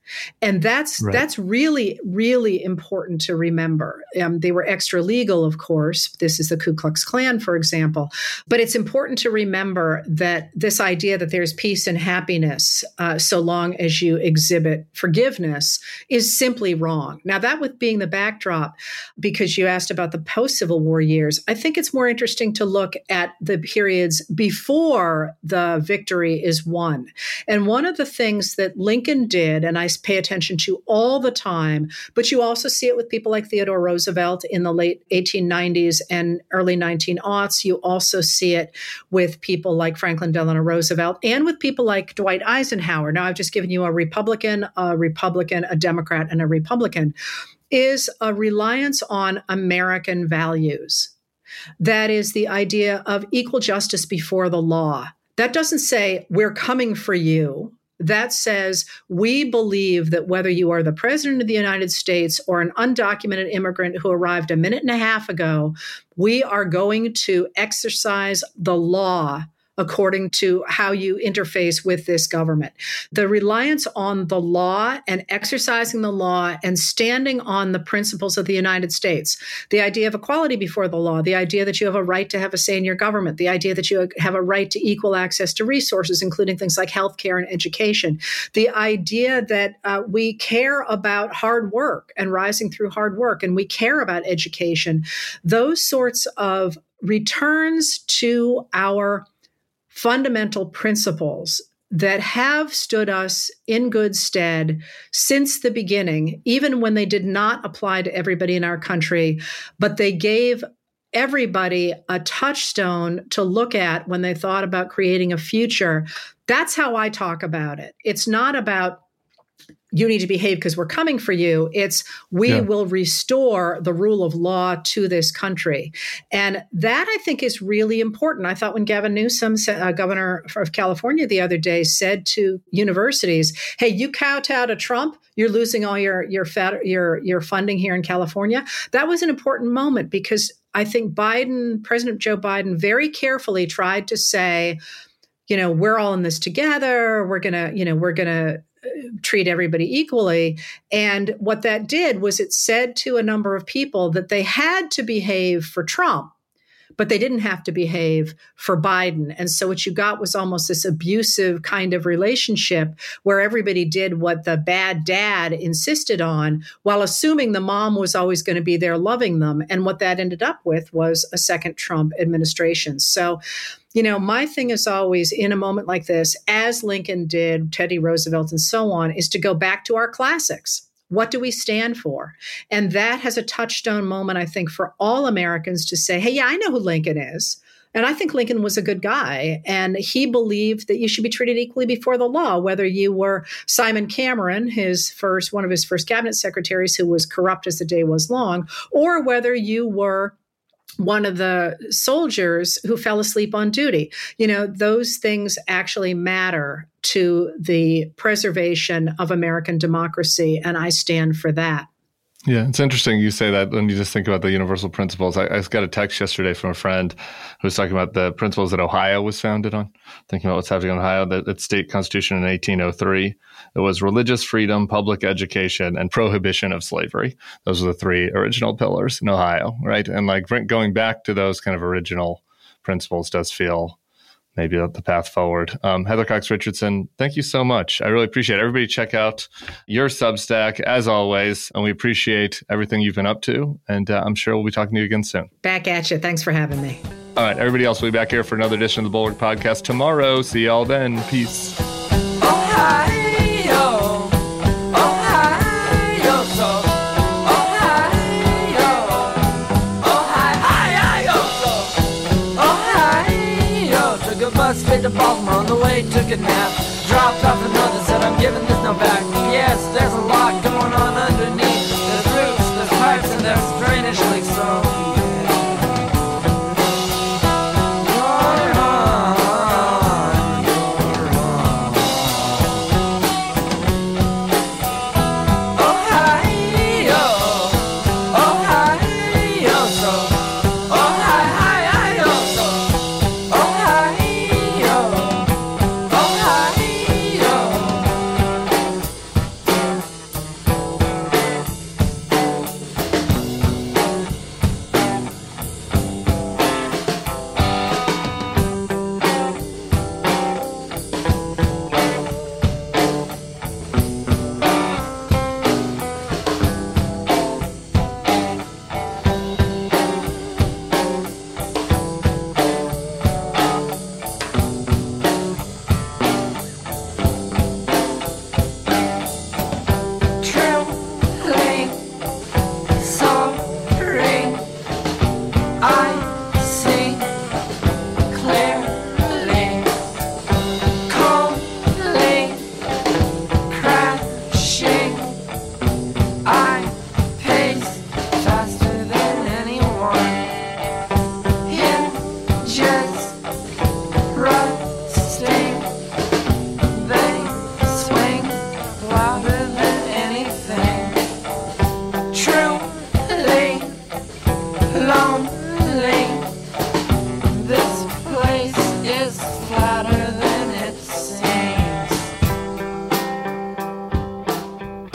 And that's right. that's really, really important to remember. Um, they were extra legal, of course. This is the Ku Klux Klan, for example. But it's important to remember that this idea that there's peace and happiness uh, so long as you exhibit forgiveness is simply wrong. Now, that with being the backdrop, because you asked about the post-Civil War years, I think it's more interesting to look at the periods before the victory is won. And one of the things that Lincoln did, and I pay attention to all the time, but you also see it with people like Theodore Roosevelt in the late eighteen nineties and early nineteen aughts. You also see it with people like Franklin Delano Roosevelt and with people like Dwight Eisenhower. Now, I've just given you a Republican, a Republican, a Democrat, and a Republican, is a reliance on American values. That is the idea of equal justice before the law. That doesn't say we're coming for you. That says we believe that whether you are the president of the United States or an undocumented immigrant who arrived a minute and a half ago, we are going to exercise the law according to how you interface with this government. The reliance on the law and exercising the law and standing on the principles of the United States, the idea of equality before the law, the idea that you have a right to have a say in your government, the idea that you have a right to equal access to resources, including things like healthcare and education, the idea that uh, we care about hard work and rising through hard work, and we care about education, those sorts of returns to our fundamental principles that have stood us in good stead since the beginning, even when they did not apply to everybody in our country, but they gave everybody a touchstone to look at when they thought about creating a future. That's how I talk about it. It's not about you need to behave because we're coming for you. It's we yeah. will restore the rule of law to this country. And that, I think, is really important. I thought when Gavin Newsom, uh, governor of California the other day, said to universities, hey, you kowtow to Trump, you're losing all your, your, fat, your, your funding here in California. That was an important moment because I think Biden, President Joe Biden, very carefully tried to say, you know, we're all in this together. We're going to, you know, we're going to treat everybody equally. And what that did was it said to a number of people that they had to behave for Trump, but they didn't have to behave for Biden. And so what you got was almost this abusive kind of relationship where everybody did what the bad dad insisted on while assuming the mom was always going to be there loving them. And what that ended up with was a second Trump administration. So, you know, my thing is always in a moment like this, as Lincoln did, Teddy Roosevelt and so on, is to go back to our classics. What do we stand for? And that has a touchstone moment, I think, for all Americans to say, hey, yeah, I know who Lincoln is. And I think Lincoln was a good guy. And he believed that you should be treated equally before the law, whether you were Simon Cameron, his first, one of his first cabinet secretaries who was corrupt as the day was long, or whether you were one of the soldiers who fell asleep on duty. You know, those things actually matter to the preservation of American democracy, and I stand for that. Yeah, it's interesting you say that when you just think about the universal principles. I, I just got a text yesterday from a friend who was talking about the principles that Ohio was founded on, thinking about what's happening in Ohio, the, the state constitution in eighteen oh three. It was religious freedom, public education, and prohibition of slavery. Those are the three original pillars in Ohio, right? And like going back to those kind of original principles does feel maybe the path forward. Um, Heather Cox Richardson, thank you so much. I really appreciate it. Everybody check out your Substack, as always, and we appreciate everything you've been up to, and uh, I'm sure we'll be talking to you again soon. Back at you. Thanks for having me. All right, everybody else will be back here for another edition of the Bulwark Podcast tomorrow. See y'all then. Peace. Ohio, Ohio, so Ohio, Ohio, so Ohio. Took a bus straight to Baltimore, on the way took a nap. Dropped off another, said I'm giving this no back. Yes, there's a lot going on underneath. There's roofs, there's pipes, and there's drainage leaks, so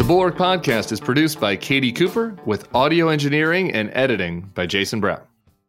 Bulwark Podcast is produced by Katie Cooper with audio engineering and editing by Jason Brown.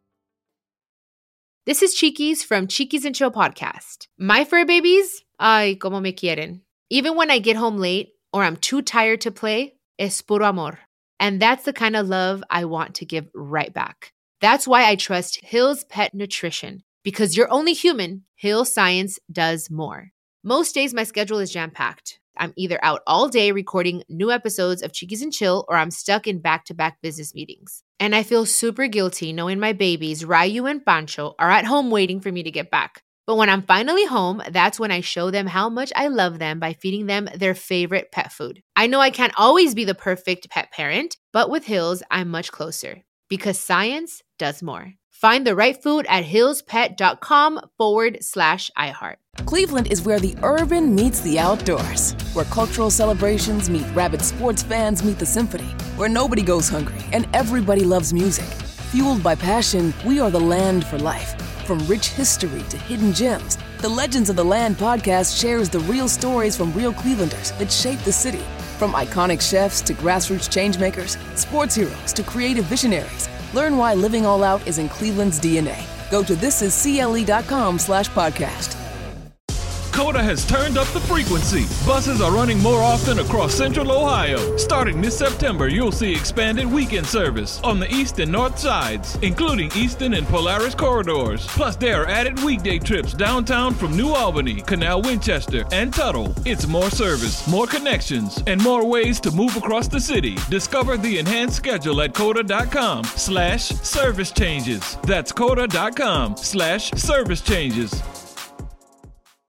This is Chiquis from Chiquis and Chill Podcast. My fur babies, ay, como me quieren. Even when I get home late or I'm too tired to play, es puro amor. And that's the kind of love I want to give right back. That's why I trust Hill's Pet Nutrition. Because you're only human, Hill Science does more. Most days my schedule is jam-packed. I'm either out all day recording new episodes of Chiquis and Chill or I'm stuck in back-to-back business meetings. And I feel super guilty knowing my babies, Ryu and Pancho, are at home waiting for me to get back. But when I'm finally home, that's when I show them how much I love them by feeding them their favorite pet food. I know I can't always be the perfect pet parent, but with Hills, I'm much closer. Because science does more. Find the right food at hillspet.com forward slash iHeart. Cleveland is where the urban meets the outdoors, where cultural celebrations meet rabid sports fans meet the symphony, where nobody goes hungry and everybody loves music. Fueled by passion, we are the land for life. From rich history to hidden gems, the Legends of the Land podcast shares the real stories from real Clevelanders that shape the city. From iconic chefs to grassroots changemakers, sports heroes to creative visionaries, learn why living all out is in Cleveland's D N A. Go to thisiscle.com slash podcast. Coda has turned up the frequency. Buses are running more often across Central Ohio. Starting this September, you'll see expanded weekend service on the east and north sides, including Eastern and Polaris corridors. Plus, there are added weekday trips downtown from New Albany, Canal Winchester, and Tuttle. It's more service, more connections, and more ways to move across the city. Discover the enhanced schedule at coda.com slash service changes. That's coda.com slash service changes.